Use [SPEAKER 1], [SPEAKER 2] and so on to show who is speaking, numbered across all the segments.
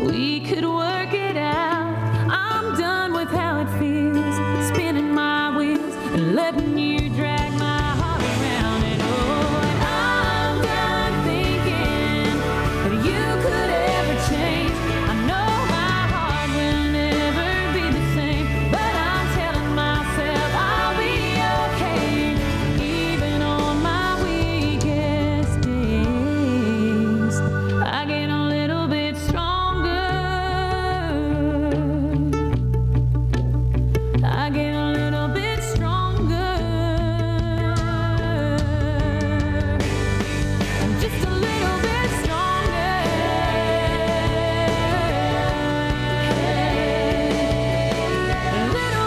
[SPEAKER 1] we could work it out. I'm done with how it feels, spinning my wheels and letting you drag my heart around. And oh, and I'm done thinking that you could ever change. I know my heart will never be the same, but I'm telling myself I'll be okay, even on my weakest days. I get a little bit stronger. I get a little bit stronger. Just a little bit stronger. A little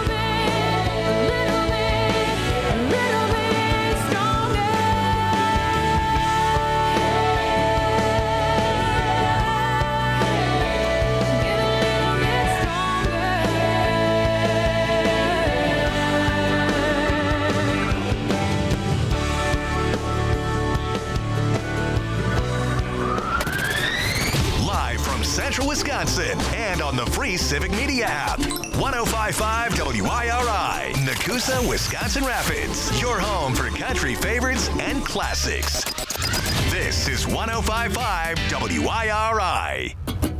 [SPEAKER 1] bit stronger. Get a little bit stronger.
[SPEAKER 2] Live from Central Wisconsin and on the free Civic Media app. 105.5 WIRI, Nakusa, Wisconsin Rapids. Your home for country favorites and classics. This is 105.5 WIRI.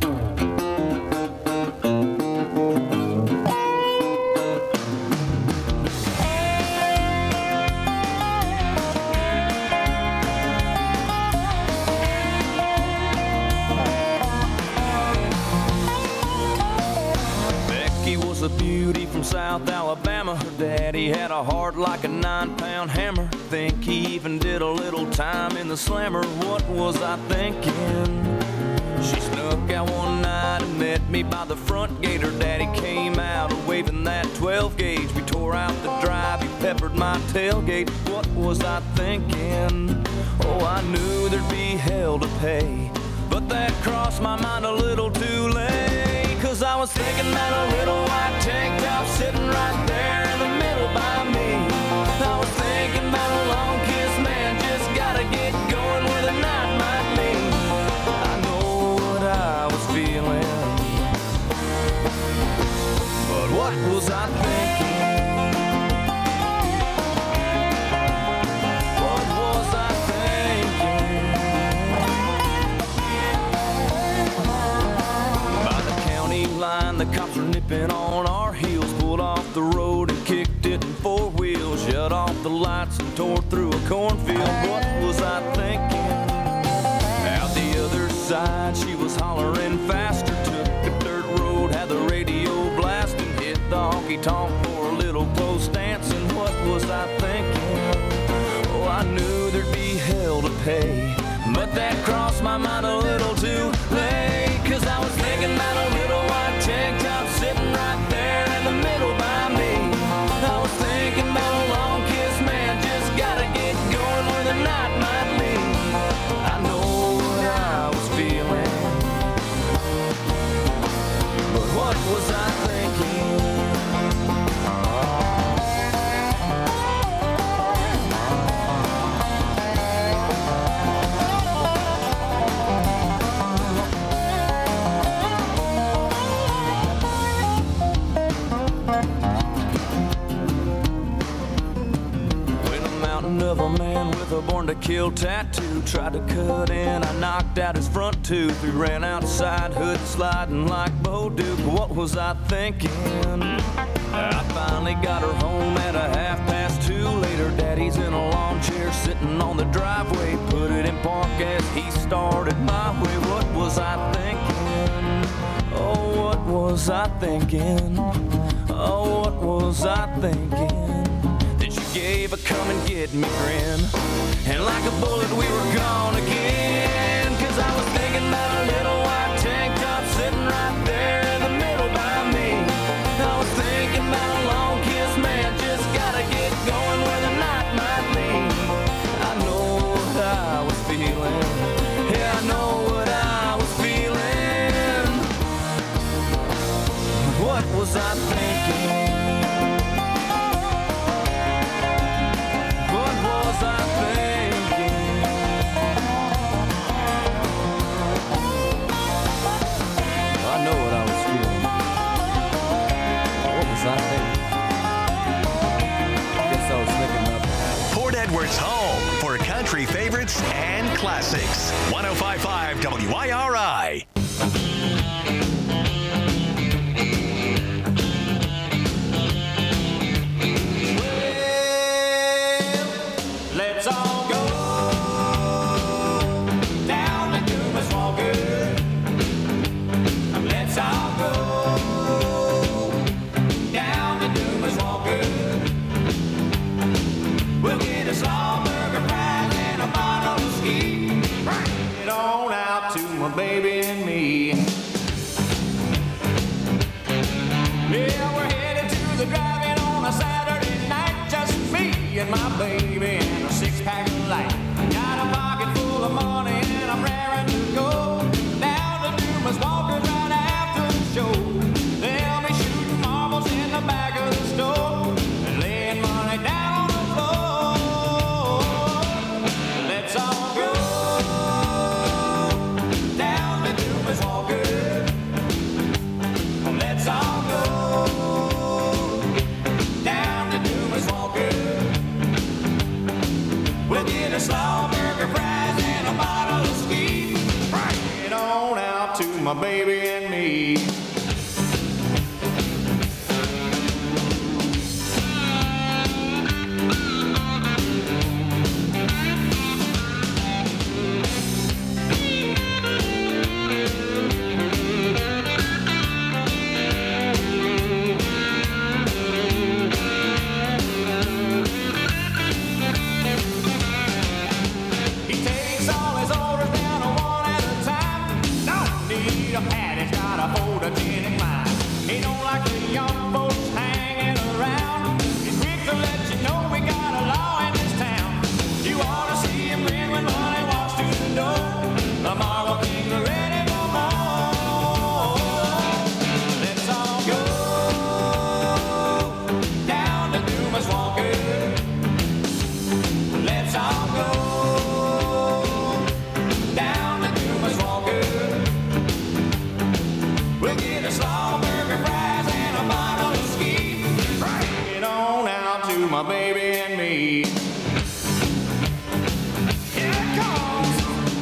[SPEAKER 3] Becky was a beauty from South Alabama. Her daddy had a heart like a 9-pound hammer. Think he even did a little time in the slammer. What was I thinking? She snuck out one night and met me by the front gate. Her daddy came out waving that 12 gauge. We tore out the drive, he peppered my tailgate. What was I thinking? Oh, I knew there'd be hell to pay, but that crossed my mind a little too late. Cause I was thinking that a little white tank top sitting right there in the middle by me. I was thinking about a long kiss, man, just gotta get going where the night might lead. I know what I was feeling, but what was I thinking? What was I thinking? By the county line, the cops were nipping on our heels. Pulled off the road and kicked it in 4 wheels. Shut off the lights and tore through a cornfield. What was I thinking? Out the other side, she was hollering faster. Took a dirt road, had the radio blasting. Hit the honky-tonk for a little close dancing. What was I thinking? Oh, I knew there'd be hell to pay, but that crossed my mind a little too late. Cause I was thinking about a little white tank top sitting right there in the middle by me. I was thinking about a long kiss, man, just gotta get going where the night might lead. I know what I was feeling, but what was I thinking? Of a man with a born to kill tattoo tried to cut in, I knocked out his front tooth. We ran outside, hood sliding like Bo Duke. What was I thinking? I finally got her home at a 2:30. Later, daddy's in a lawn chair sitting on the driveway. Put it in park as he started my way. What was I thinking? Oh, what was I thinking? Oh, what was I thinking? She gave a come and get me grin, and like a bullet we were gone again. Cause I was thinking about a little white tank top sitting right there in the middle by me. I was thinking about a long kiss, man, just gotta get going where the night might lead. I know what I was feeling, yeah, I know what I was feeling. What was I thinking? I
[SPEAKER 2] Pittsburgh's home for country favorites and classics. 105.5 WIRI.
[SPEAKER 3] Let's all go down to Dumas Walker. Let's all go down to Dumas Walker. We'll get a slaw burger fries and a bottle of ski. Bring it on out to my baby and me. Yeah, we're headed to the drive-in on a Saturday night. Just me and my baby and a six-pack of light. Got a pocket full of money and I'm raring to go down to Dumas Walker right after the show. They'll be shooting marbles in the back of the store and laying money down on the floor. Let's all go down to Dumas Walker. Let's all go down to Dumas Walker. We'll get a slaw burger fries and a bottle of ski. Bring it on out to my baby and me. He takes all his orders down one at a time. Don't need a pad, he's got a photogenic mind. He don't like the young folks hanging around. He's quick to let you know we got a law in this town. You ought to see him grin when money walks through the door. The Marble Kings are ready for more. Let's all go down to Dumas Walker. Let's all go down to Dumas Walker. We'll get a slaw burger fries and a bottle of ski. Bring it on out to my baby and me. Here it comes.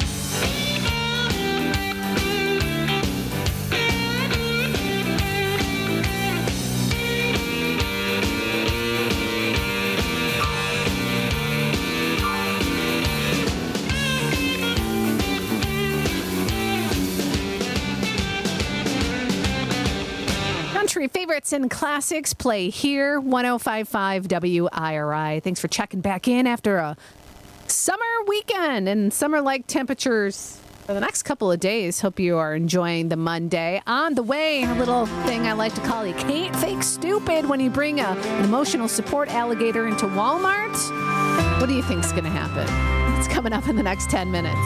[SPEAKER 4] Country favorites and classics play here, 105.5 WIRI. Thanks for checking back in after a summer weekend and summer-like temperatures for the next couple of days. Hope you are enjoying the Monday. On the way, a little thing I like to call you can't fake stupid when you bring an emotional support alligator into Walmart. What do you think's going to happen? It's coming up in the next 10 minutes.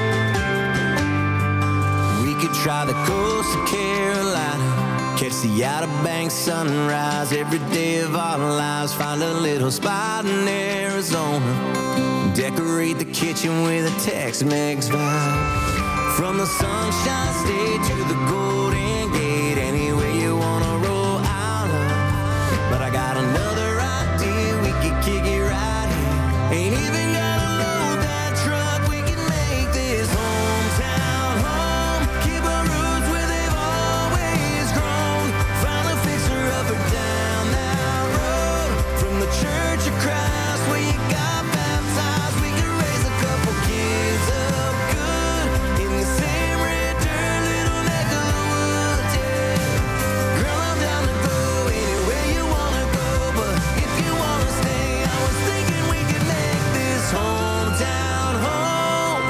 [SPEAKER 5] We could try the coast of Carolina, catch the Outer Banks sunrise every day of our lives. Find a little spot in Arizona, decorate the kitchen with a Tex-Mex vibe. From the Sunshine State to the Golden Gate, anywhere you wanna roll out of. But I got another idea, we could kick it right here. Ain't even gotta load that truck, we can make this hometown home. Keep our roots where they've always grown. Find a fixer up or down that road. From the Church of Christ where you got baptized, we can raise a couple kids up good in the same red dirt, little neck of the woods, yeah. Girl, I'm down to go anywhere you wanna go, but if you wanna stay, I was thinking we could make this hometown home.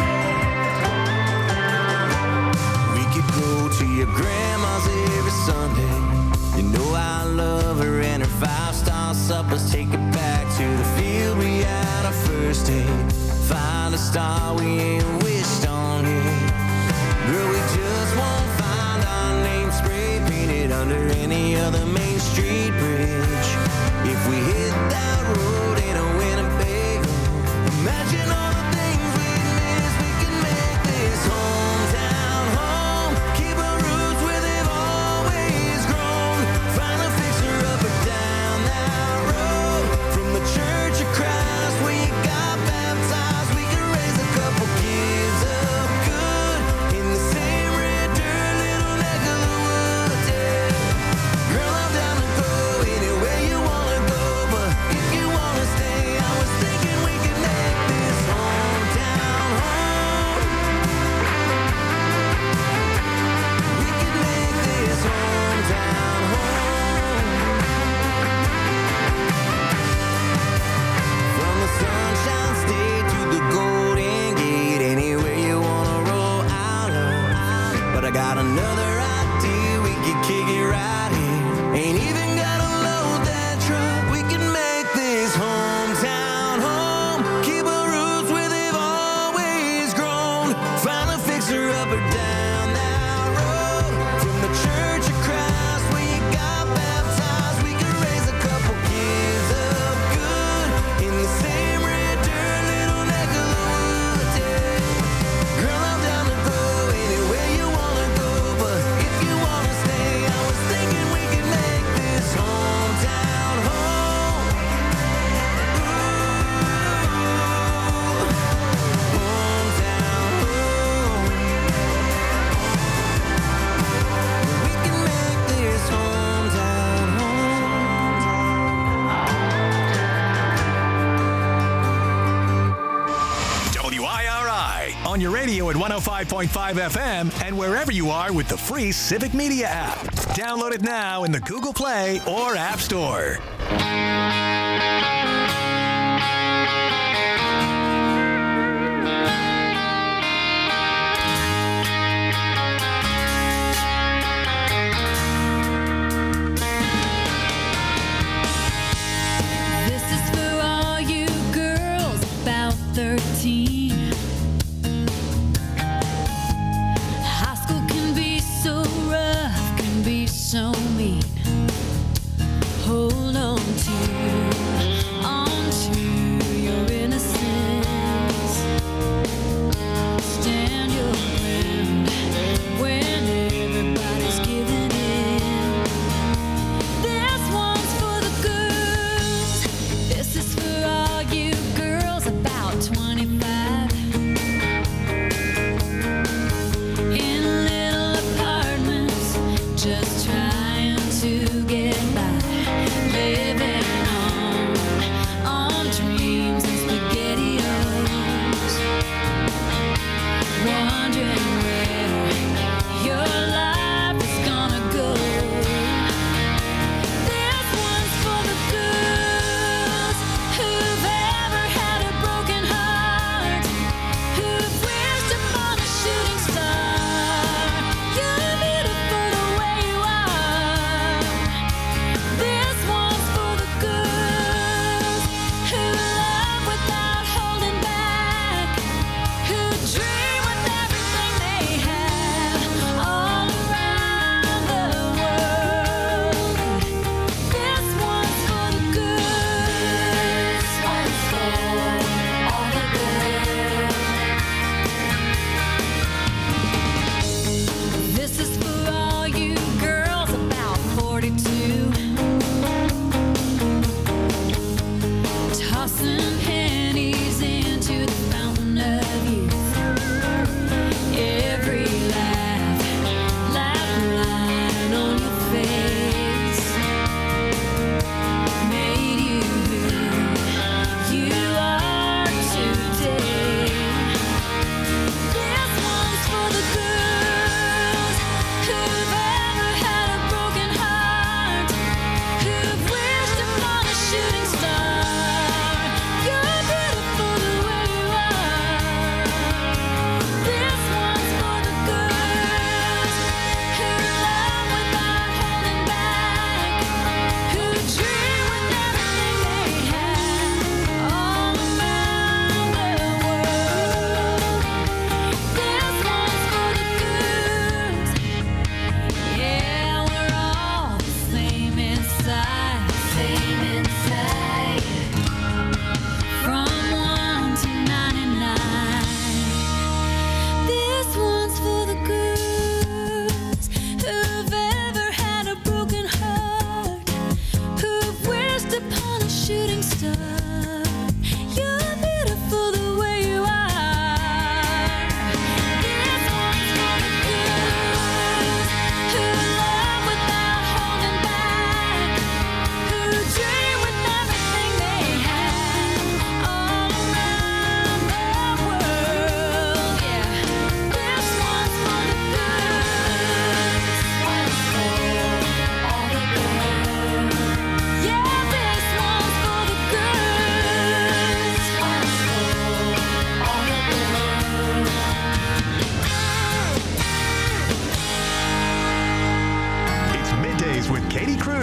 [SPEAKER 5] We could go to your grandma's every Sunday. You know I love her and her 5-star suppers. Take it back to the field we had our first date. Find a star we ain't wished on yet. Girl, we just won't find our name spray painted under any other Main Street bridge. If we hit that road in a Winnebago, imagine all the things we'd miss. We can make this hometown home. Keep our roots where they've always grown. Find a fixer up or down that road. From the Church of Christ where you got I got another idea, we could kick it right here. Ain't even gotta load that truck, we can make this hometown home. Keep our roots where they've always grown. Find a fixer up or down that road. From the Church of Christ where you got baptized, we could raise a couple kids up good in the same red dirt little neck of the woods, yeah. Girl, I'm down to go anywhere you wanna go, but if you wanna stay, I was thinking we could make this hometown home. Hometown home. We can make this hometown home.
[SPEAKER 2] WIRI on your radio at 105.5 FM and wherever you are with the free Civic Media app. Download it now in the Google Play or App Store.
[SPEAKER 1] This is for all you girls about 13. High school can be so rough, can be so mean. Hold on to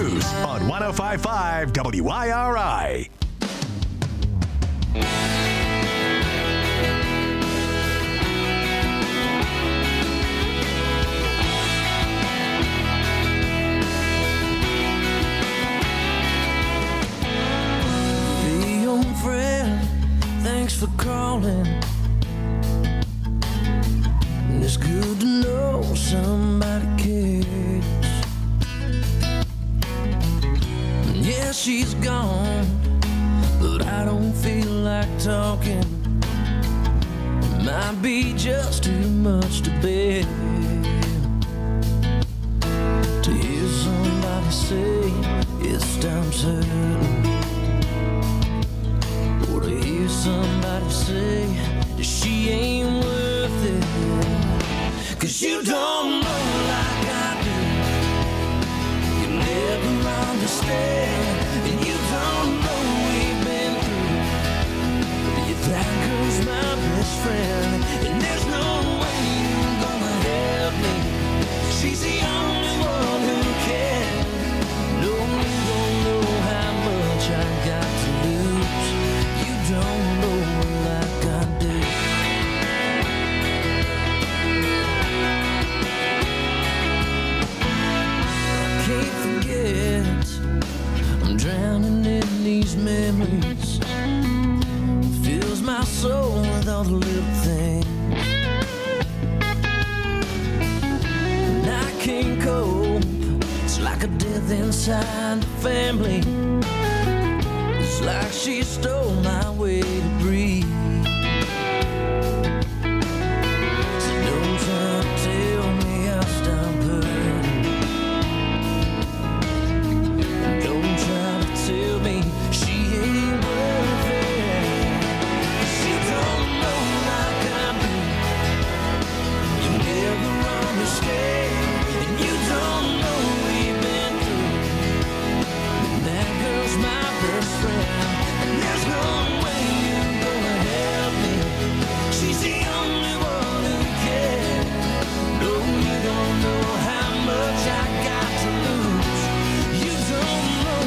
[SPEAKER 2] news on 105.5 WIRI.
[SPEAKER 6] Hey, young friend, thanks for calling. It's good to know somebody cares. Yeah, she's gone, but I don't feel like talking. It might be just too much to bear. To hear somebody say it's time's hurting, or to hear somebody say that she ain't worth it. 'Cause you don't know like I do. You never understand, and you don't know we've been through. If that girl's my best friend, and there's no way you're gonna help me. She's the only one who can. No, you don't know how much I got to lose. You don't know like I do. I'm drowning in these memories. Fills my soul with all the little things. And I can't cope. It's like a death inside the family. It's like she stole my way to breathe. So don't try to tell me I'll stop hurting. Tell me she ain't worth it. She don't know like I do. You never understand, and you don't know we've been through. And that girl's my best friend, and there's no way you're gonna help me. She's the only one who cares. No, you don't know how much I got to lose. You don't know.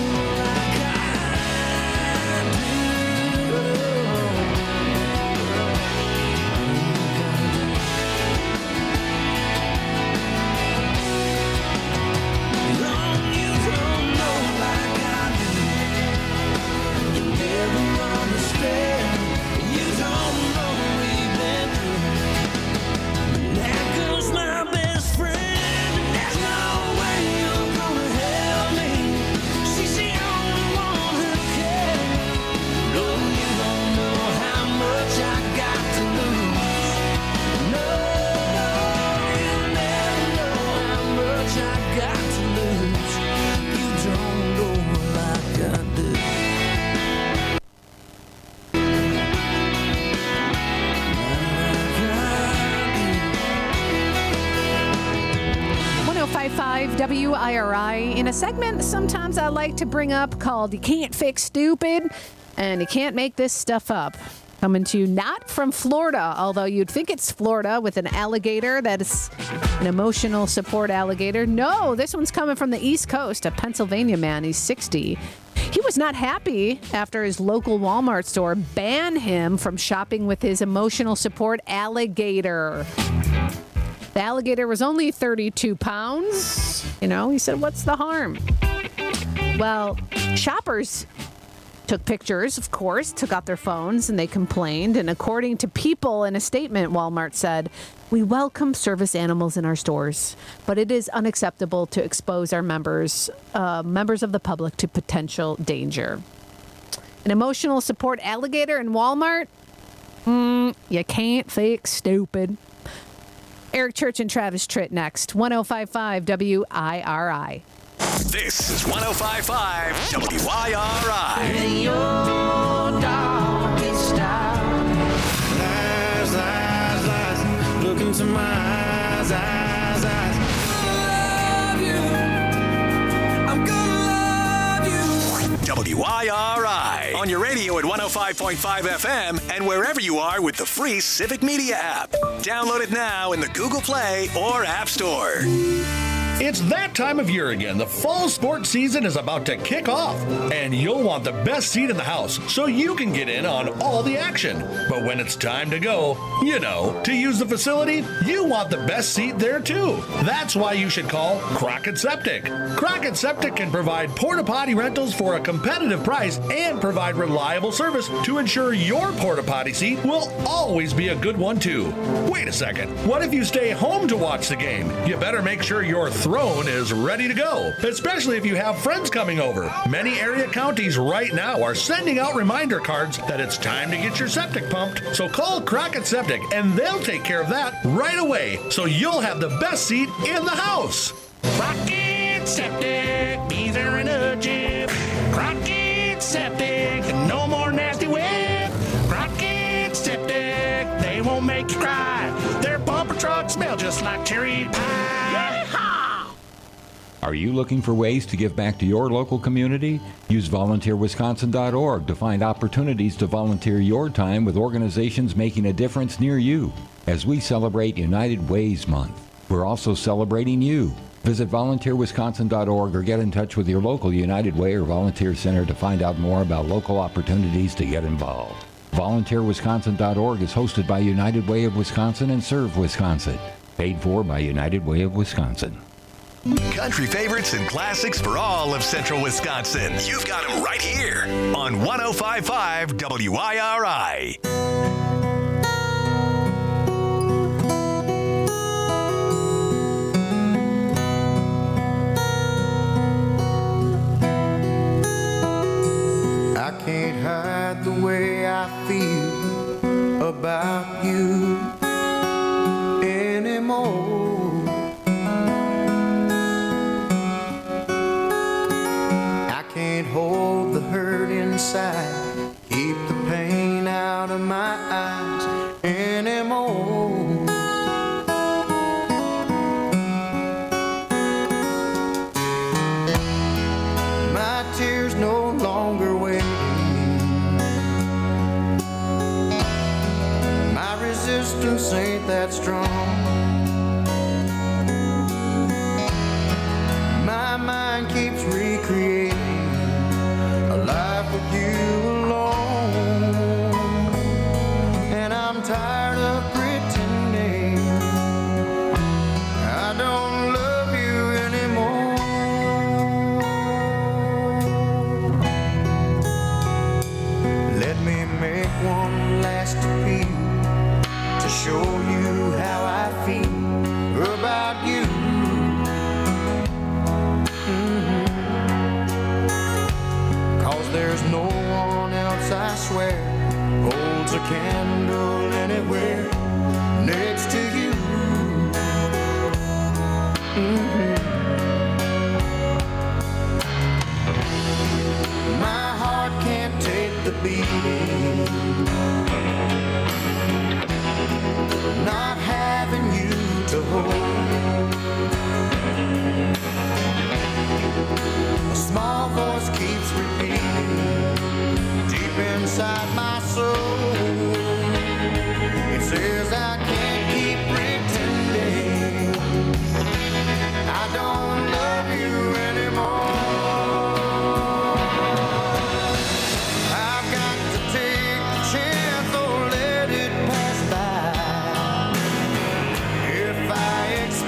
[SPEAKER 4] WIRI in a segment sometimes I like to bring up called You Can't Fix Stupid, and you can't make this stuff up. Coming to you not from Florida, although you'd think it's Florida with an alligator that is an emotional support alligator. No, this one's coming from the East Coast, a Pennsylvania man. He's 60. He was not happy after his local Walmart store banned him from shopping with his emotional support alligator. The alligator was only 32 pounds. You know, he said, what's the harm? Well, shoppers took pictures, of course, took out their phones, and they complained. And according to People in a statement, Walmart said, we welcome service animals in our stores, but it is unacceptable to expose our members of the public to potential danger. An emotional support alligator in Walmart? You can't fix stupid. Eric Church and Travis Tritt next. 105.5 WIRI.
[SPEAKER 2] This is 105.5 WIRI.
[SPEAKER 6] In your darkest hour. Lies, lies, lies. Look into my eyes, eyes, eyes. Love you. I'm gonna love you.
[SPEAKER 2] WIRI. On your radio at 105.5 FM and wherever you are with the free Civic Media app. Download it now in the Google Play or App Store.
[SPEAKER 7] It's that time of year again. The fall sports season is about to kick off, and you'll want the best seat in the house so you can get in on all the action. But when it's time to go, to use the facility, you want the best seat there too. That's why you should call Crockett Septic. Crockett Septic can provide porta potty rentals for a competitive price and provide reliable service to ensure your porta potty seat will always be a good one too. Wait a second. What if you stay home to watch the game? You better make sure your throne is ready to go, especially if you have friends coming over. Many area counties right now are sending out reminder cards that it's time to get your septic pumped. So call Crockett Septic and they'll take care of that right away, so you'll have the best seat in the house.
[SPEAKER 8] Crockett Septic, bees are in a jib. Crockett Septic, no more nasty whip. Crockett Septic, they won't make you cry. Their bumper trucks smell just like cherry pie.
[SPEAKER 9] Are you looking for ways to give back to your local community? Use volunteerwisconsin.org to find opportunities to volunteer your time with organizations making a difference near you. As we celebrate United Ways Month, we're also celebrating you. Visit volunteerwisconsin.org or get in touch with your local United Way or Volunteer Center to find out more about local opportunities to get involved. VolunteerWisconsin.org is hosted by United Way of Wisconsin and Serve Wisconsin. Paid for by United Way of Wisconsin.
[SPEAKER 2] Country favorites and classics for all of Central Wisconsin. You've got them right here on 105.5 WIRI.
[SPEAKER 5] I can't hide the way I feel about you anymore. I can't hold the hurt inside, keep the pain out of my eyes anymore. My tears no longer waiting. My resistance ain't that strong. My mind keeps recreating a life with you alone, and I'm tired of pretending I don't love you anymore. Let me make one last appeal to show you how I feel about you. There's no one else, I swear, holds a candle anywhere next to you. My heart can't take the beating, not having you to hold. A small voice keeps repeating deep inside my soul. It says I can't keep pretending I don't love you anymore. I've got to take the chance or let it pass by. If I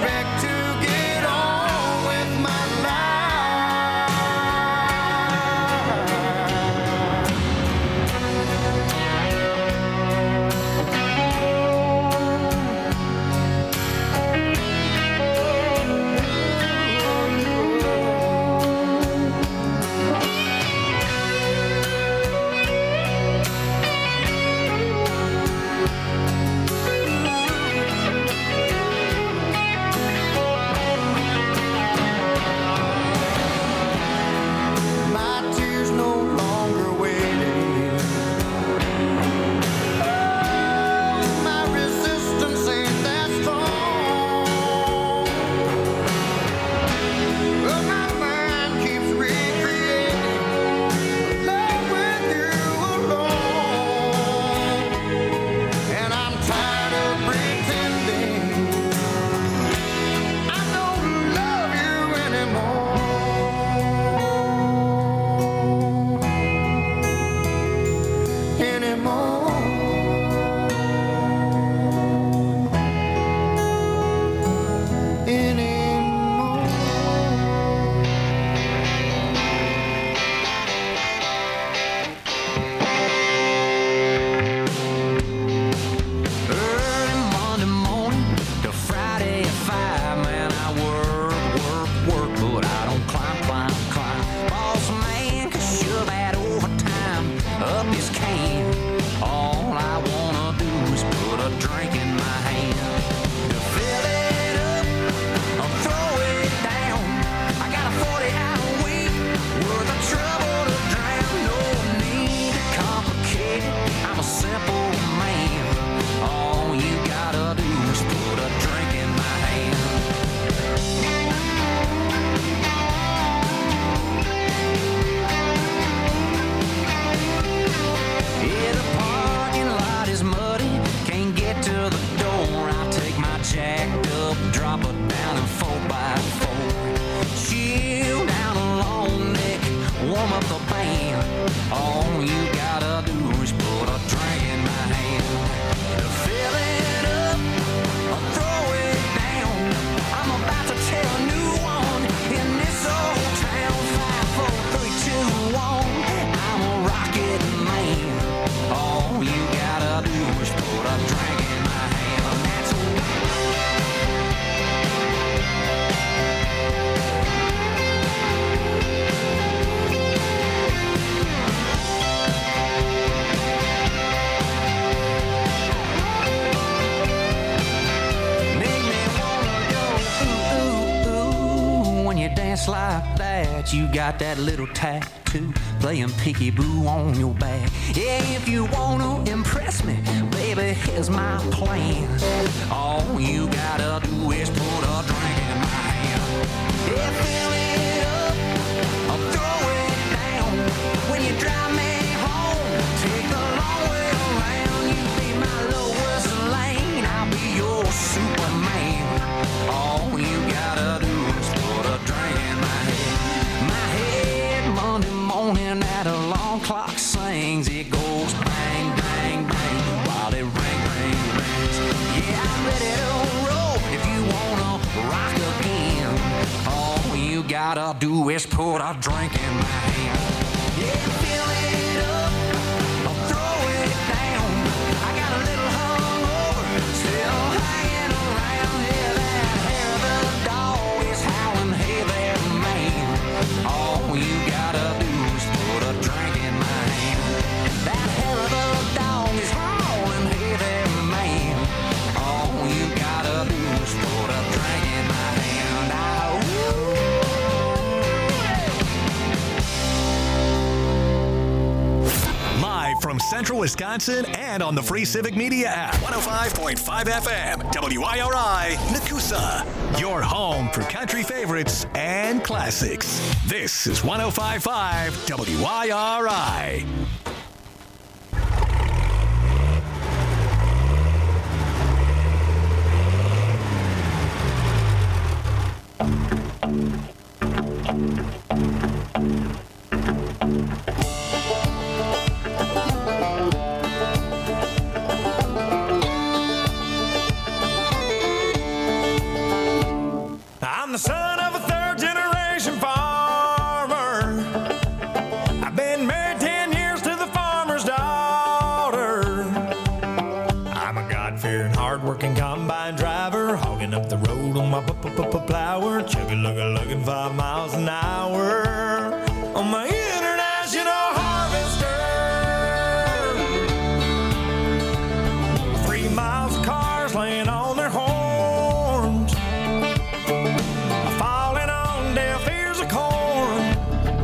[SPEAKER 5] ass like that, you got that little tattoo playing peekaboo on your back. Yeah, if you wanna impress me, baby, here's my plan. All you gotta do is put a drink in my hand. Yeah, fill it up, I'll throw it down. When you drive me home, take the long way around. You be my Lois Lane, I'll be your Superman. All you gotta do is put a drink in my head. My head Monday morning, that alarm clock sings. It goes bang, bang, bang, while it rings. Yeah, I'm ready to roll if you wanna rock again. All you gotta do is put a drink in my hand. Yeah, fill it up, I'll throw it down. I got a little hungover, still hanging around. Yeah, that hair of the dog is howling, hey there, man. All you gotta do is put a drink in my hand. That hair of the dog is howling, hey there, man. All you gotta do is put a drink in my hand.
[SPEAKER 2] Live from Central Wisconsin and on the free Civic Media app. 105.5 FM, WIRI, Nakusa. Your home for country favorites and classics. This is 105.5 WIRI.
[SPEAKER 10] I'm the son of a third-generation farmer. I've been married 10 years to the farmer's daughter. I'm a God-fearing, hard-working combine driver, hogging up the road on my plower, chugging 5 miles an hour on my international harvester. 3 miles of cars laying on their horns, falling on deaf ears of corn,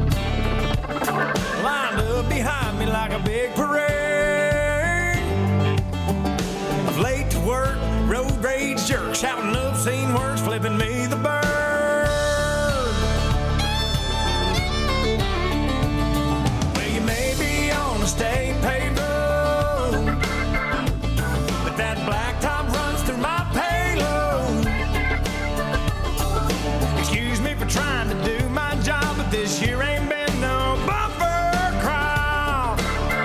[SPEAKER 10] lined up behind me like a big parade of late to work, road rage jerks, shouting obscene words, flipping me the bird. Well, you may be on a state paved road, but that black top runs through my payload. Excuse me for trying to do my job, but this year ain't been no bumper crop.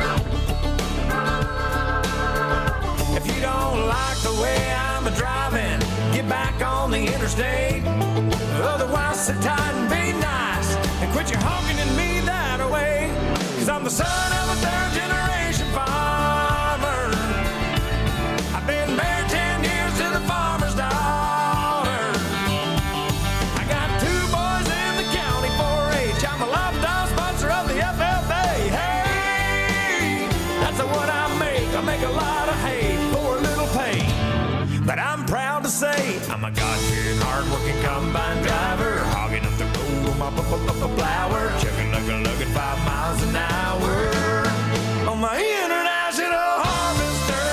[SPEAKER 10] If you don't like the way I'm driving, get back on the interstate. Otherwise, sit tight and be nice and quit your honking at me that way. 'Cause I'm the son of a third-generation farmer. I've been married 10 years to the farmer's daughter. I got 2 boys in the county 4-H. I'm a lifetime sponsor of the FFA. Hey, that's what I make a lot of hay for a little pay. But I'm proud to say I'm a God-fearing, hard-working combine driver, hogging up the road on my plower, chugging 5 miles an hour on my international harvester.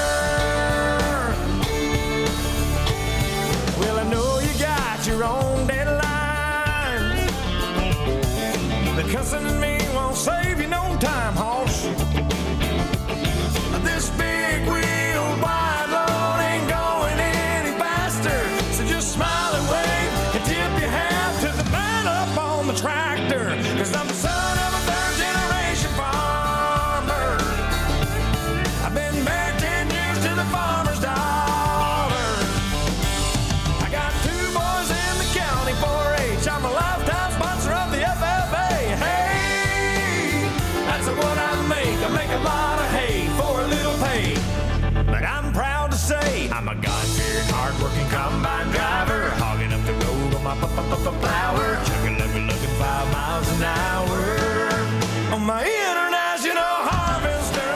[SPEAKER 10] Well, I know you got your own deadlines, but cussing at me won't save you no time, hoss. This big wheel wide load ain't going any faster, so just smile and wave and tip your hat to the man up on the tractor. 'Cause I'm the son of a third-generation farmer. I've been married 10 years to the farmer's daughter. I got 2 boys in the county 4-H. I'm a lifetime sponsor of the FFA. Hey, that's what I make a lot of hay for a little pay. But I'm proud to say I'm a God-fearing, hard-working combine driver, hogging up the road on my plower, chugging 5 miles an hour on my international harvester.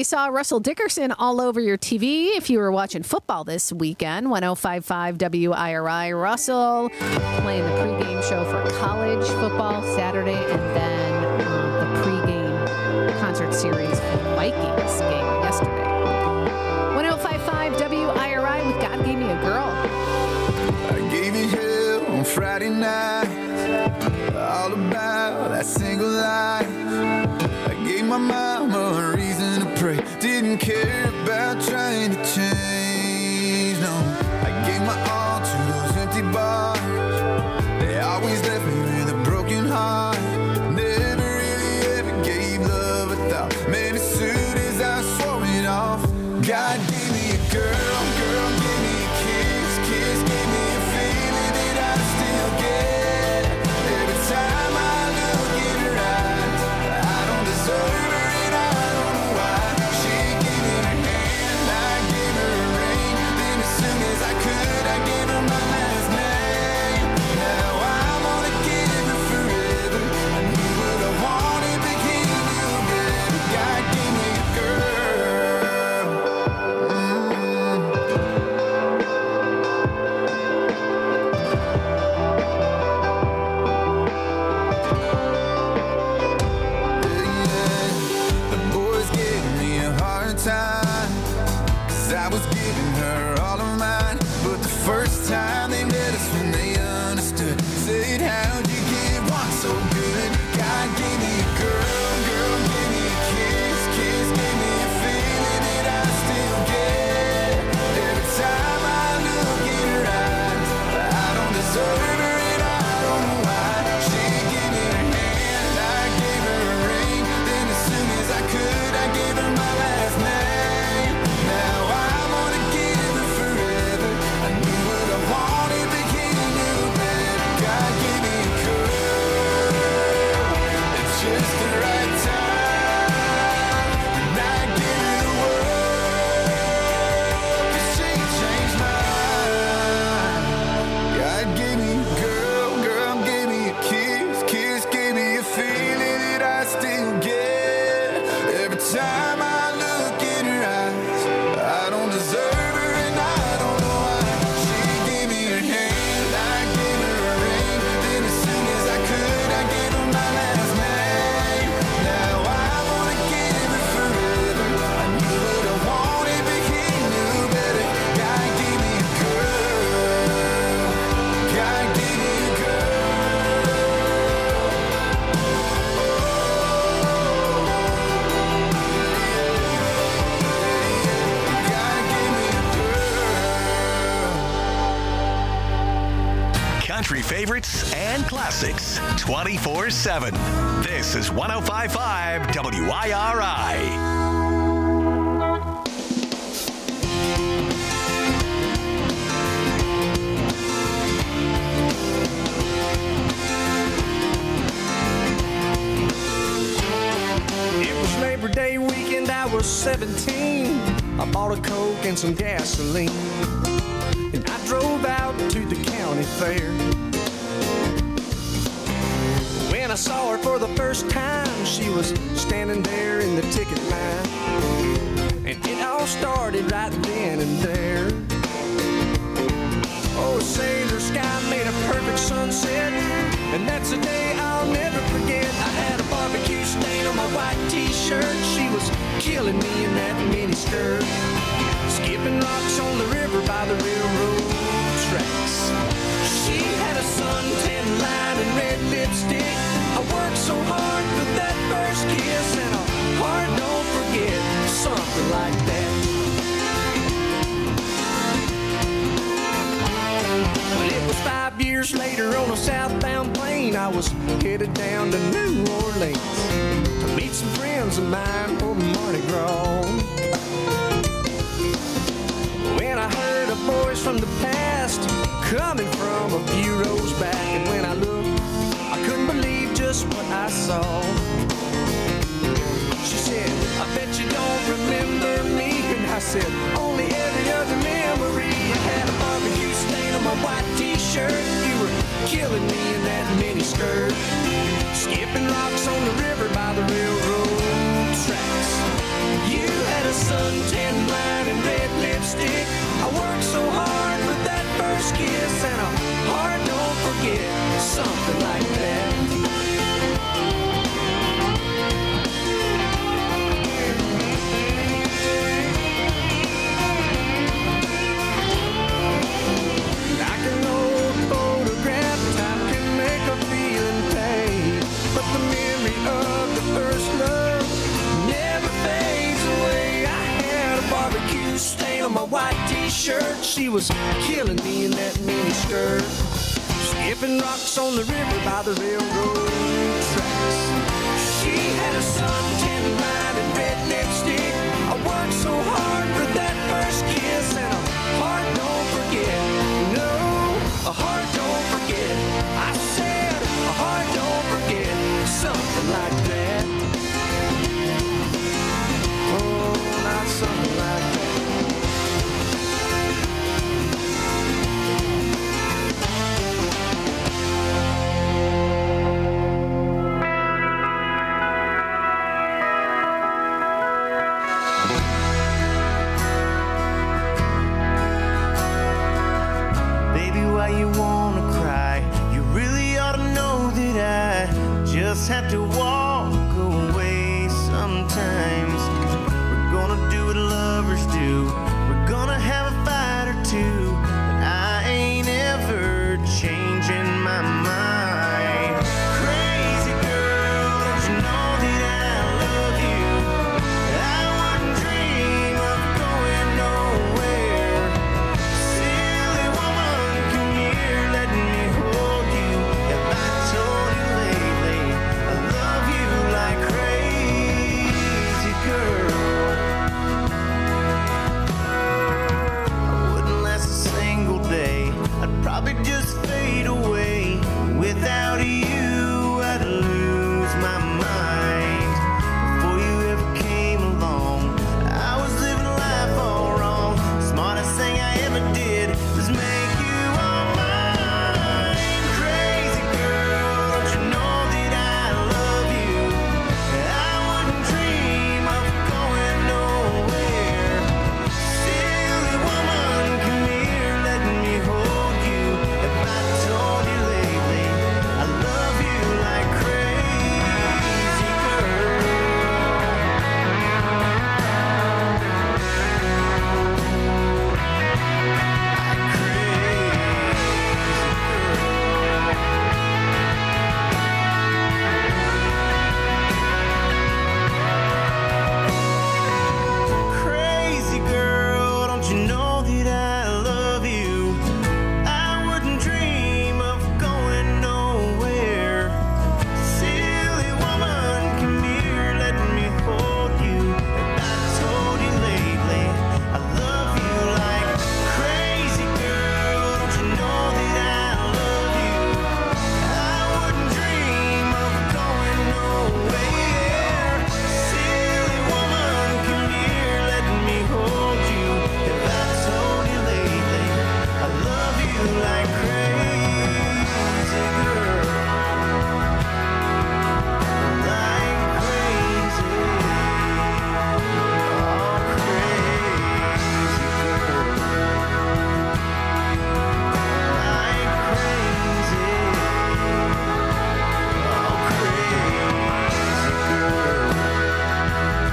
[SPEAKER 4] saw Russell Dickerson all over your TV if you were watching football this weekend. 105.5 WIRI. Russell playing the pregame show for college football Saturday, and then the pregame concert series for the Vikings game yesterday. 105.5 WIRI with God Gave Me a Girl.
[SPEAKER 5] I gave you hell on Friday night, all about that single life. I gave my mama a reason to pray, didn't care about trying to change, no. I gave my all to those empty bars, they always left me with a broken heart. Never really ever gave love a thought, man, as soon as I swore it off. God gave me a girl, girl gave me a kiss, kiss gave me a feeling that I still get. Every time I look in her eyes, I don't deserve her and I don't know why. She gave me her hand, I gave her a ring, then as soon as I could, I gave her my last name. Now I'm gonna give her forever. I knew what I wanted, but he knew better. God gave me a girl. The boys gave me a hard time, 'cause I was giving her all of mine. But the first time they met us when they understood, said, how'd you get one so good? God gave me a girl, girl gave me a kiss, kiss gave me a feeling that I still get. Every time I look in her eyes, I don't deserve her and I don't know why. She gave me her hand, I gave her a ring, then as soon as I could, I gave her my last name. Now I'm gonna give her forever. I knew what I wanted, but he knew better. God gave me a girl at just the right time, and I give her the world, 'cause she changed my mind. God gave me a girl, girl gave me a kiss, kiss gave me a feeling that I still get. Every time I look in her eyes, I don't deserve her and I don't know why. She gave me her hand, I gave her a ring, then as soon as I could, I gave her my last name. Now I wanna give her forever. I knew what I wanted, but he knew better. God gave me a girl, God gave me a girl. God gave me a girl.
[SPEAKER 2] Country favorites and classics 24/7. This is 105.5 WIRI.
[SPEAKER 10] It was Labor Day weekend, I was 17. I bought a Coke and some gasoline, and I drove out to the county fair. When I saw her for the first time, she was standing there in the ticket line, and it all started right then and there. Oh, sailor sky made a perfect sunset, and that's a day I'll never forget. I had a barbecue stain on my white t-shirt. She was killing me in that mini skirt, skipping rocks on the river by the railroad tracks. She had a suntan line and red lipstick. I worked so hard for that first kiss, and a heart don't forget something like that. Well, it was 5 years later on a southbound plane. I was headed down to New Orleans to meet some friends of mine for Mardi Gras. When I heard a voice from the past coming from a few rows back, and when I looked, I couldn't believe just what I saw. She said, I bet you don't remember me. And I said, only every other memory. I had a barbecue stain on my white t-shirt. You were killing me in that mini skirt, skipping rocks on the river by the railroad tracks. You had she was killing me in that mini skirt. Skipping rocks on the river by the railroad tracks. She had a sun-tan riding redneck stick. I worked so hard for that first kiss, and a heart don't forget. No, a heart don't forget. I said a heart don't forget. Something like that. Oh, not something like that. You wanna cry, you really ought to know that I just have to walk away sometimes. We're gonna do what lovers do, we're gonna have a fight or two, but I ain't ever changing my mind. Crazy girl, don't you know that I love you? I wouldn't dream of going nowhere. Silly woman, come here, let me hold you. Have I told you lately I love you like crazy girl? I wouldn't last a single day, I'd probably just fade away. Without you, I'd lose my mind. Before you ever came along, I was living life all wrong. Smartest thing I ever did was make you all mine. Crazy girl, don't you know that I love you? I wouldn't dream of going nowhere. Silly woman, come here, let me hold you. If I told you lately I love you like crazy girl. Crazy girl, don't you know that I love you? I wouldn't dream of going nowhere. Silly woman, come here, let me hold you. If I told you lately I love you like crazy girl, don't you know that I love you? I wouldn't dream of going nowhere. Silly woman, come here, let me hold you. If I told you lately I love you like crazy girl, like crazy, oh crazy girl, like crazy, oh crazy girl.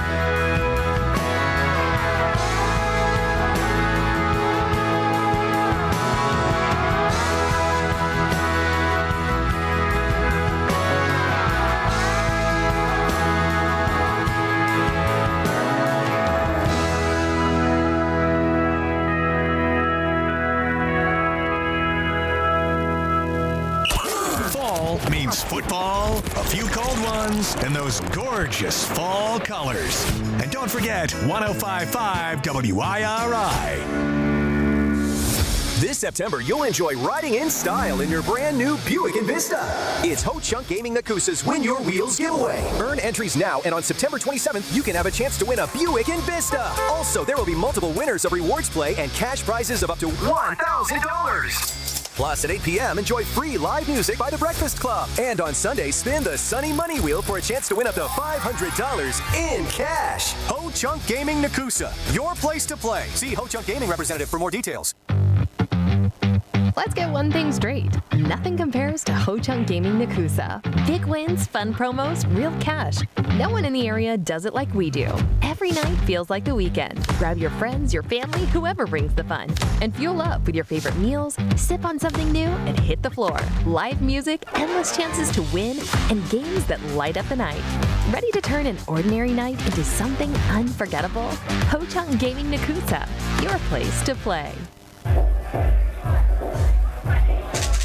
[SPEAKER 2] Fall means football, a few cold ones, and those gorgeous fall colors. And don't forget 105.5 WIRI.
[SPEAKER 11] This September, you'll enjoy riding in style in your brand new Buick Envista. It's Ho Chunk Gaming Nakusa's Win Your Wheels giveaway. Earn entries now, and on September 27th, you can have a chance to win a Buick Envista. Also, there will be multiple winners of rewards play and cash prizes of up to $1,000. Plus, at 8 p.m., enjoy free live music by The Breakfast Club. And on Sunday, spin the Sunny Money Wheel for a chance to win up to $500 in cash. Ho Chunk Gaming Nakusa, your place to play. See Ho Chunk Gaming representative for more details.
[SPEAKER 12] Let's get one thing straight. Nothing compares to Ho Chunk Gaming Nakusa. Big wins, fun promos, real cash. No one in the area does it like we do. Every night feels like the weekend. Grab your friends, your family, whoever brings the fun. And fuel up with your favorite meals, sip on something new, and hit the floor. Live music, endless chances to win, and games that light up the night. Ready to turn an ordinary night into something unforgettable? Ho Chunk Gaming Nakusa, your place to play.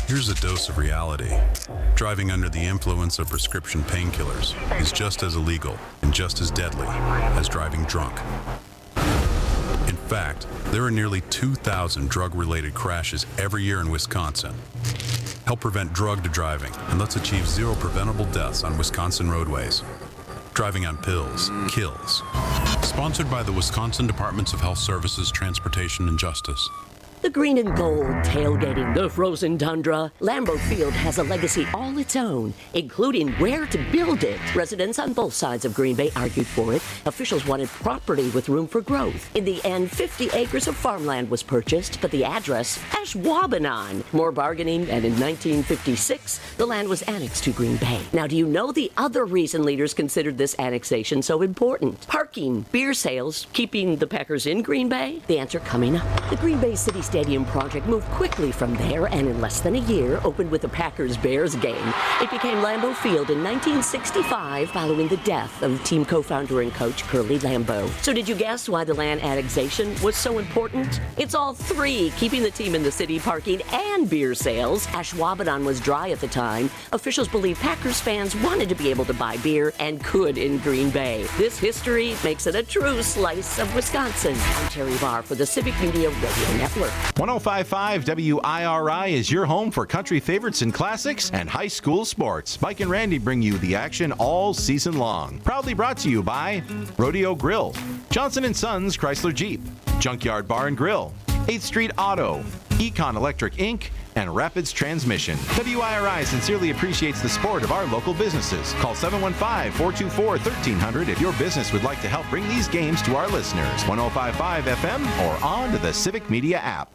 [SPEAKER 13] Here's a dose of reality. Driving under the influence of prescription painkillers is just as illegal and just as deadly as driving drunk. In fact, there are nearly 2,000 drug-related crashes every year in Wisconsin. Help prevent drug driving, and let's achieve 0 preventable deaths on Wisconsin roadways. Driving on pills kills. Sponsored by the Wisconsin Departments of Health Services, Transportation, and Justice.
[SPEAKER 14] The green and gold tailgating the frozen tundra, Lambeau Field has a legacy all its own, including where to build it. Residents on both sides of Green Bay argued for it. Officials wanted property with room for growth. In the end, 50 acres of farmland was purchased, but the address, Ashwaubenon. More bargaining, and in 1956, the land was annexed to Green Bay. Now, do you know the other reason leaders considered this annexation so important? Parking, beer sales, keeping the Packers in Green Bay? The answer coming up. The Green Bay City Stadium project moved quickly from there and in less than a year opened with the Packers-Bears game. It became Lambeau Field in 1965 following the death of team co-founder and coach Curly Lambeau. So did you guess why the land annexation was so important? It's all three, keeping the team in the city, parking, and beer sales. Ashwaubenon was dry at the time. Officials believe Packers fans wanted to be able to buy beer and could in Green Bay. This history makes it a true slice of Wisconsin. I'm Terry Barr for the Civic Media Radio Network.
[SPEAKER 15] 105.5 WIRI is your home for country favorites and classics and high school sports. Mike and Randy bring you the action all season long. Proudly brought to you by Rodeo Grill, Johnson & Sons Chrysler Jeep, Junkyard Bar and Grill, 8th Street Auto, Econ Electric Inc., and Rapids Transmission. WIRI sincerely appreciates the support of our local businesses. Call 715-424-1300 if your business would like to help bring these games to our listeners. 105.5 FM or on to the Civic Media app.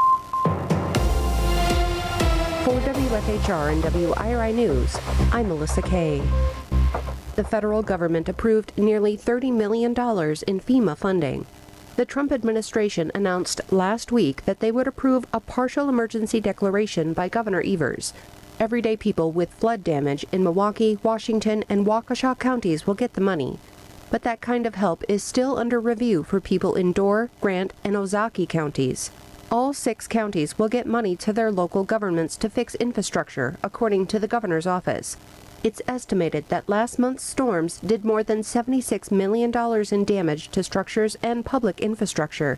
[SPEAKER 16] For WFHR and WIRI News, I'm Melissa Kay. The federal government approved nearly $30 million in FEMA funding. The Trump administration announced last week that they would approve a partial emergency declaration by Governor Evers. Everyday people with flood damage in Milwaukee, Washington, and Waukesha counties will get the money. But that kind of help is still under review for people in Door, Grant, and Ozaukee counties. All 6 counties will get money to their local governments to fix infrastructure, according to the governor's office. It's estimated that last month's storms did more than $76 million in damage to structures and public infrastructure.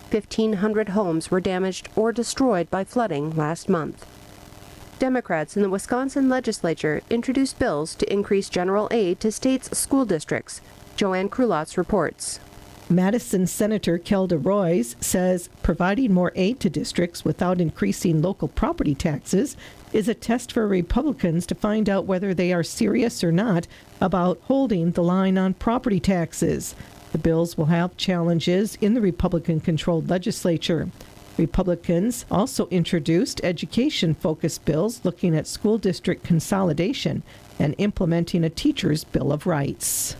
[SPEAKER 16] 1,500 homes were damaged or destroyed by flooding last month. Democrats in the Wisconsin legislature introduced bills to increase general aid to states' school districts. Joanne Krulotz reports.
[SPEAKER 17] Madison Senator Kelda Roys says providing more aid to districts without increasing local property taxes is a test for Republicans to find out whether they are serious or not about holding the line on property taxes. The bills will have challenges in the Republican-controlled legislature. Republicans also introduced education-focused bills looking at school district consolidation and implementing a teacher's Bill of Rights.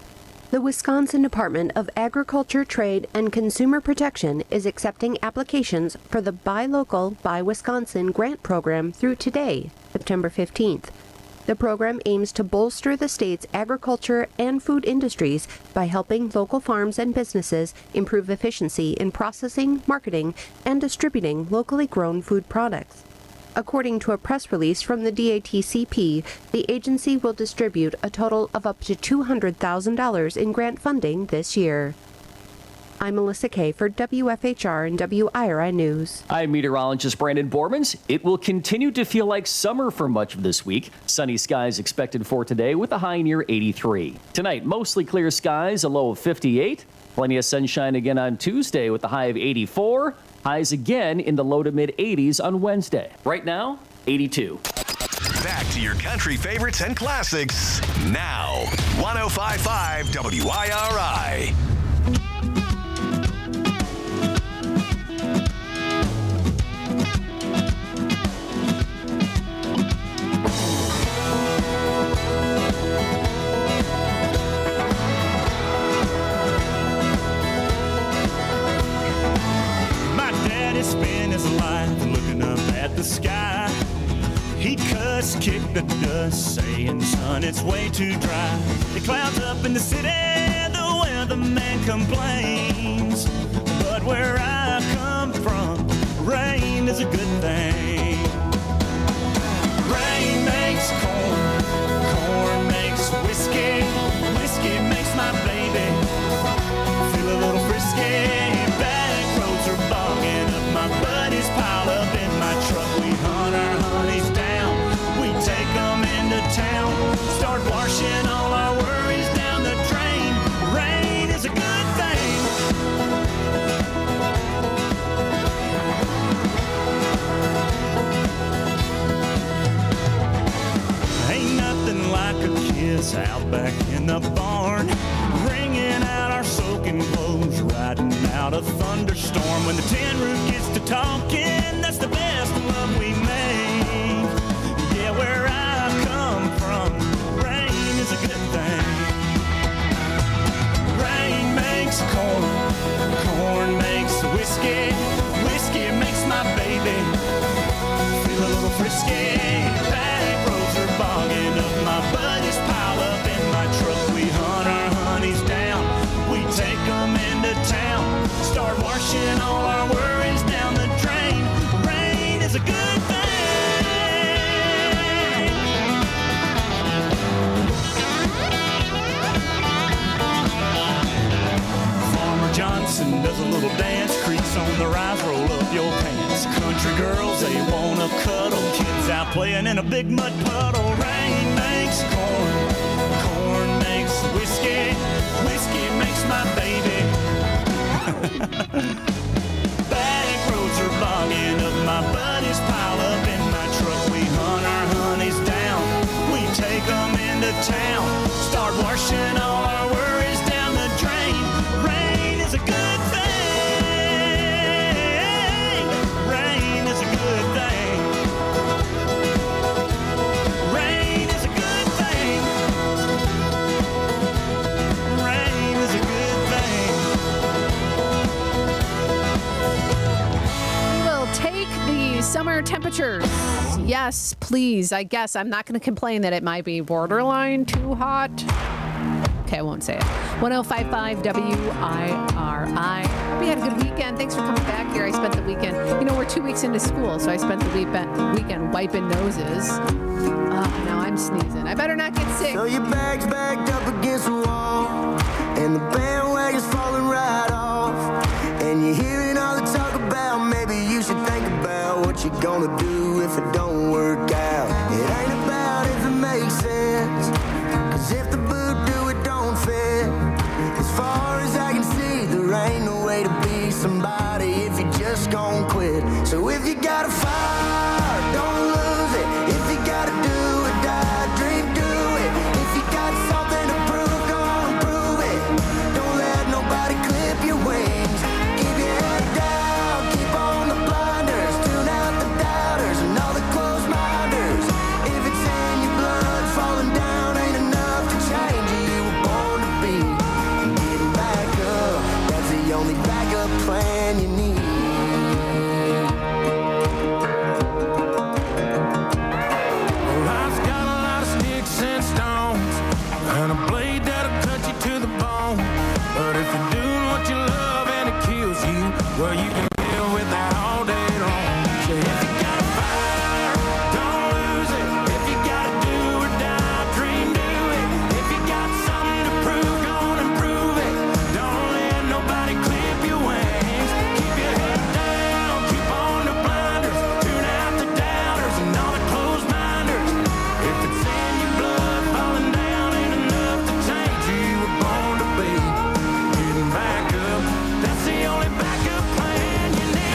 [SPEAKER 16] The Wisconsin Department of Agriculture, Trade, and Consumer Protection is accepting applications for the Buy Local, Buy Wisconsin grant program through today, September 15th. The program aims to bolster the state's agriculture and food industries by helping local farms and businesses improve efficiency in processing, marketing, and distributing locally grown food products. According to a press release from the DATCP, the agency will distribute a total of up to $200,000 in grant funding this year. I'm Melissa Kay for WFHR and WIRI News.
[SPEAKER 18] I'm meteorologist Brandon Bormans. It will continue to feel like summer for much of this week. Sunny skies expected for today with a high near 83. Tonight, mostly clear skies, a low of 58. Plenty of sunshine again on Tuesday with a high of 84. Highs again in the low to mid 80s on Wednesday. Right now, 82.
[SPEAKER 2] Back to your country favorites and classics now. 105.5 WIRI.
[SPEAKER 19] Spent his life looking up at the sky. He'd cuss, kick the dust, saying, son, it's way too dry. The clouds up in the city, the weatherman complains. But where I come from, rain is a good thing. is out back in the barn, wringing out our soaking clothes, riding out a thunderstorm. When the tin roof gets to talking, that's the best love we make. Yeah, where I come from, rain is a good thing. Rain makes corn, corn makes whiskey, whiskey makes my baby feel a little frisky. Back roads are bogging up, my buddies pile up in my truck. We hunt our honeys down, we take them into town, start washing all our worries down the drain. Rain is a good thing. Farmer Johnson does a little dance, creaks on the rise, roll up your pants. Country girls, they wanna cuddle, kids out playing in a big mud puddle. Rain makes corn, corn makes whiskey, whiskey makes my baby. Back roads are bogging up, my buddies pile up in my truck. We hunt our honeys down, we take them into town, start washing all our worries down the drain. Rain is a good thing. Rain is a good thing. Rain is a good thing. Rain is a good thing.
[SPEAKER 4] We will take the summer temperatures. Yes, please. I guess I'm not going to complain that it might be borderline too hot. Okay, I won't say it. 105.5 WIRI. We had a good weekend. Thanks for coming back here. I spent the weekend, we're 2 weeks into school, so I spent the weekend wiping noses. Now I'm sneezing. I better not get sick.
[SPEAKER 20] So your bag's backed up against the wall, and the bandwagon's falling right off, and you're hearing all the talk about maybe you should think about what you're gonna do if it don't work out. It ain't about if it makes sense, 'cause if the boot do it don't fit. As far as I can see, there ain't no way to be somebody if you just gon' quit. So if you got a fire, don't lose it. If you gotta do or die, dream, do it. If you got something to prove, go on and prove it. Don't let nobody clip your wings. Keep your head down, keep on the blinders, tune out the doubters and all the closed minders. If it's in your blood, falling down ain't enough to change who you were born to be. And getting back up, that's the only backup plan you need.
[SPEAKER 10] Life's got a lot of sticks and stones, and a blade that'll cut you to the bone. But if you're doing what you love and it kills you, well, you can live with that all day long. So if you got a fire, don't lose it. If you gotta do or die, dream, do it. If you got something to prove, go on and prove it. Don't let nobody clip your wings. Keep your head down, keep on the blinders, tune out the doubters and all the closed minders. If it's in your blood, falling down ain't enough to change who you were born to be. Getting back up, that's the only backup plan you need.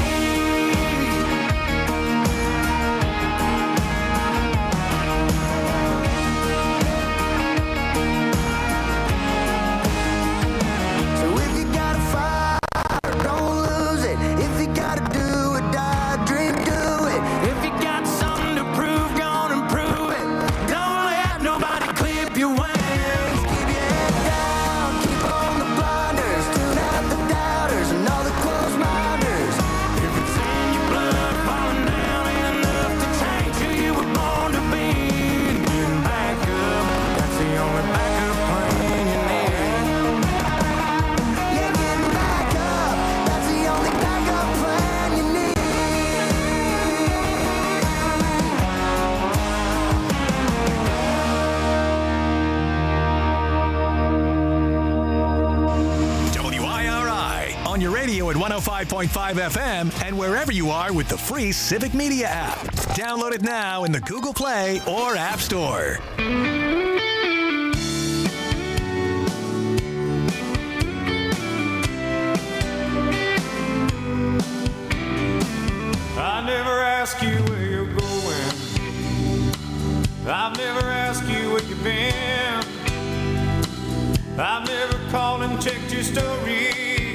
[SPEAKER 20] So if you got a fire, don't lose it. If you gotta do or die, dream, do it.
[SPEAKER 10] If you got something to prove, go on and prove it. Don't let nobody clip your wings.
[SPEAKER 20] Keep your head down, keep on the blinders, tune out the doubters and all the closed minders.
[SPEAKER 10] If it's in your blood, falling down ain't enough to change who you were born to be. Getting back up, that's the only backup plan you need.
[SPEAKER 20] Yeah, getting back up, that's the only backup plan you need.
[SPEAKER 2] WIRI on your radio at 105.5 FM and wherever you are with the free Civic Media app. Download it now in the Google Play or App Store.
[SPEAKER 10] I never ask you where you're going. I've never asked you where you've been. I've never called and checked your story.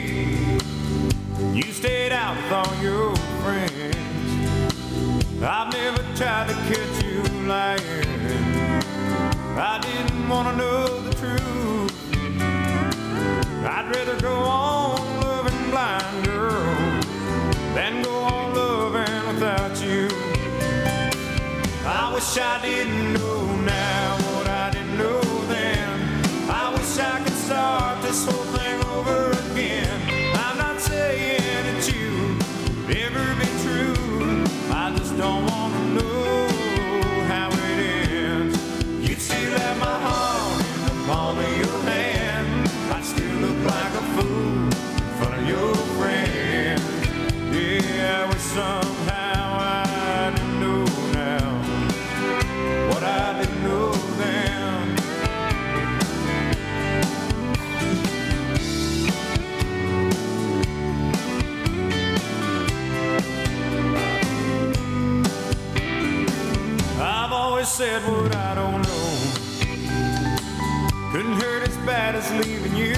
[SPEAKER 10] You stayed out with all your friends. I've never tried to catch you lying. I didn't want to know the truth. I'd rather go on loving blind, girl, than go on loving without you. I wish I didn't know now what I didn't know then. I wish I could start this whole thing over again. I'm not saying that you would ever be true. I just don't want to know how it ends. You'd still have my heart in the palm of your hand. I'd still look like a fool in front of your friends. Yeah, I wish somehow I didn't know now what I didn't know then. I've always said what I don't know. Couldn't hurt as bad as leaving you.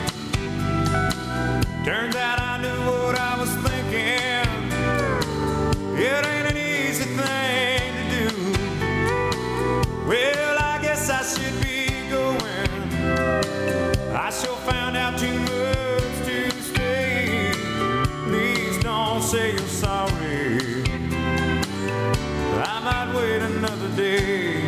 [SPEAKER 10] Turns out I knew what I was thinking. It ain't an easy thing to do. Well, I guess I should be going. I sure found out too much to stay. Please don't say you're sorry. I might wait another day.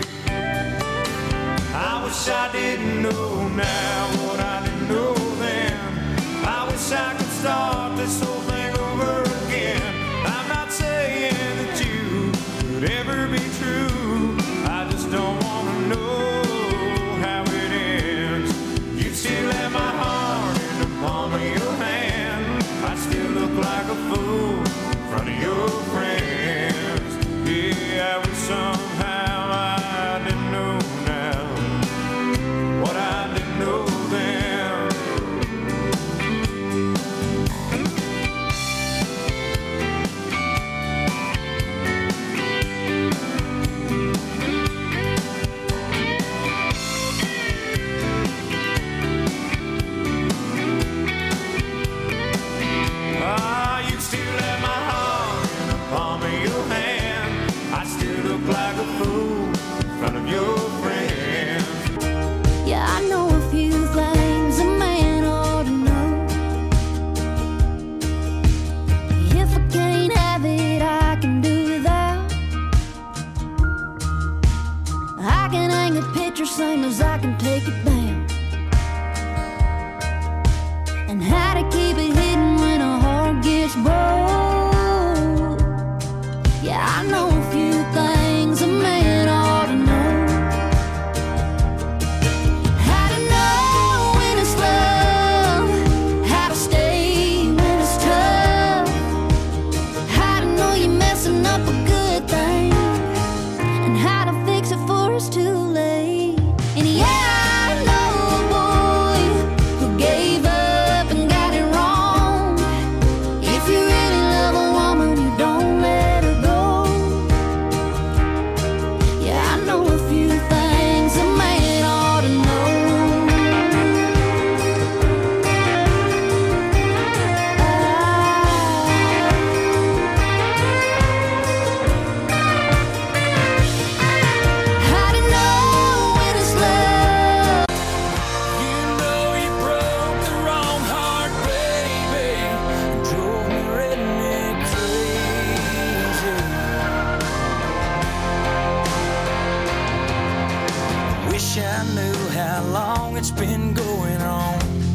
[SPEAKER 10] I wish I didn't know now what I didn't know then. I wish I could start this whole thing over again. I'm not saying that you could ever be true. I just don't want to know how it ends. You still have my heart in the palm of your hand. I still look like a fool in front of your friends. Yeah, I wish somehow I didn't know now what I didn't know then. Ah, you still have my heart in the palm of your hand. I still look like a fool in front of your friends.
[SPEAKER 1] Yeah, I know a few things a man ought to know. If I can't have it, I can do without. I can hang a picture same as I can take it down. And how to keep it hidden when a heart gets broke. Yeah, I know a few things a man ought to know. How to know when it's love, how to stay when it's tough, how to know you're messing up a good thing, and how to fix it before it's too late. And yeah, I know a boy who gave up and got it wrong. If you really love a woman, you don't let her go. Yeah, I know a few things a man ought to know. How to know when it's love.
[SPEAKER 6] You know you broke the wrong heart, baby. Drove me redneck crazy. Wish I knew how long it's been going on.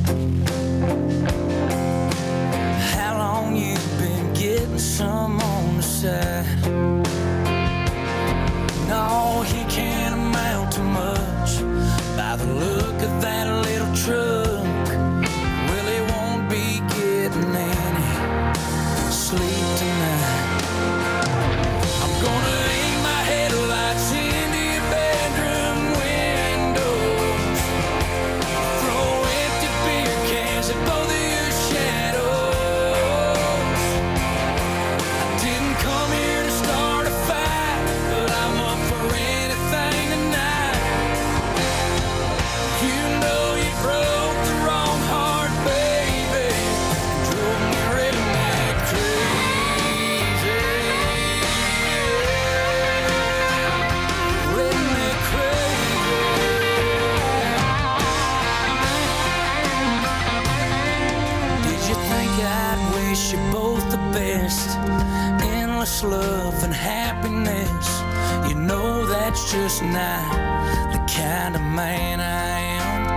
[SPEAKER 6] How long you've been getting some on the side. No, he can't amount to much by the look of that little truck. Well, he won't be getting any sleep tonight. I'm gonna aim my headlights into your bedroom windows. Throw empty beer cans at both of your shadows. I didn't come here to start a fight, but I'm up for anything tonight. You know that's just not the kind of man I am.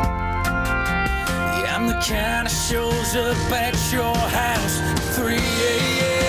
[SPEAKER 6] Yeah, I'm the kind that shows up at your house at 3 a.m.